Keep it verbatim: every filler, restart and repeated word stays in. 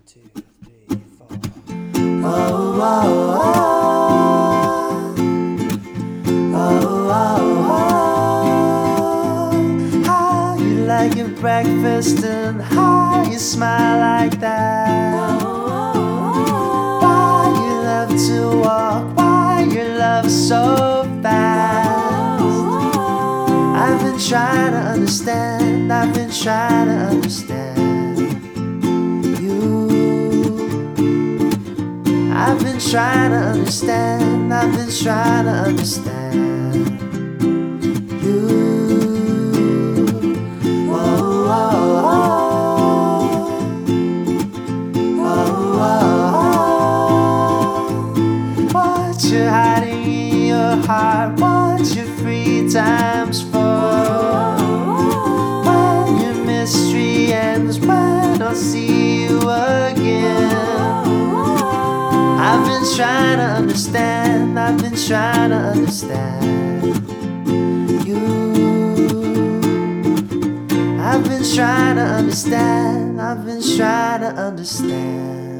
two, three, four. Oh, oh, oh. Oh, oh, oh. How you like your breakfast and how you smile like that. Why you love to walk, why your love so fast. I've been trying to understand, I've been trying to understand you. I've been trying to understand, I've been trying to understand you. Oh, oh, oh. Oh, oh, oh. What you're hiding in your heart, what your free time's for. When your mystery ends, when I'll see you again. I've been trying to understand, I've been trying to understand you. I've been trying to understand, I've been trying to understand.